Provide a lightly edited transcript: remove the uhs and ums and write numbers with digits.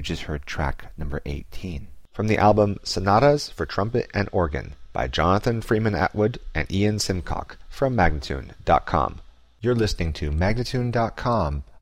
just heard track number 18. From the album Sonatas for Trumpet and Organ by Jonathan Freeman Atwood and Ian Simcock from Magnatune.com. You're listening to Magnatune.com